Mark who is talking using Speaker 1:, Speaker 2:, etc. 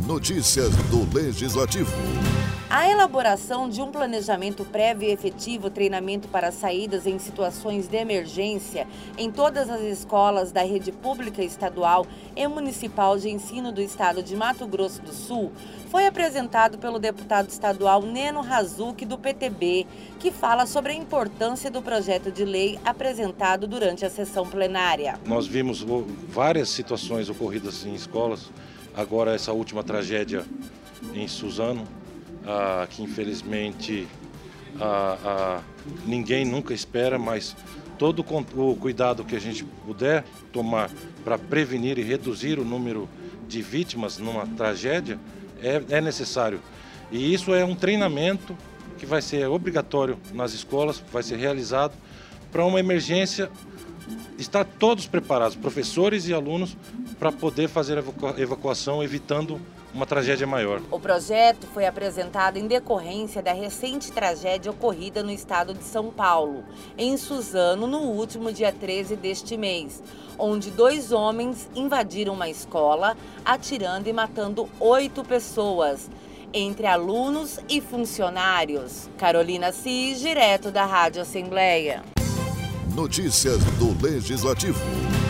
Speaker 1: Notícias do Legislativo.
Speaker 2: A elaboração de um planejamento prévio e efetivo treinamento para saídas em situações de emergência em todas as escolas da rede pública estadual e municipal de ensino do estado de Mato Grosso do Sul foi apresentado pelo deputado estadual Neno Razuc, do PTB, que fala sobre a importância do projeto de lei apresentado durante a sessão plenária.
Speaker 3: Nós vimos várias situações ocorridas em escolas, agora essa última tragédia em Suzano, que infelizmente ninguém nunca espera, mas todo o cuidado que a gente puder tomar para prevenir e reduzir o número de vítimas numa tragédia é necessário. E isso é um treinamento que vai ser obrigatório nas escolas, vai ser realizado para uma emergência, estar todos preparados, professores e alunos, para poder fazer a evacuação, evitando uma tragédia maior.
Speaker 2: O projeto foi apresentado em decorrência da recente tragédia ocorrida no estado de São Paulo, em Suzano, no último dia 13 deste mês, onde 2 homens invadiram uma escola, atirando e matando 8 pessoas, entre alunos e funcionários. Carolina Cis, direto da Rádio Assembleia.
Speaker 1: Notícias do Legislativo.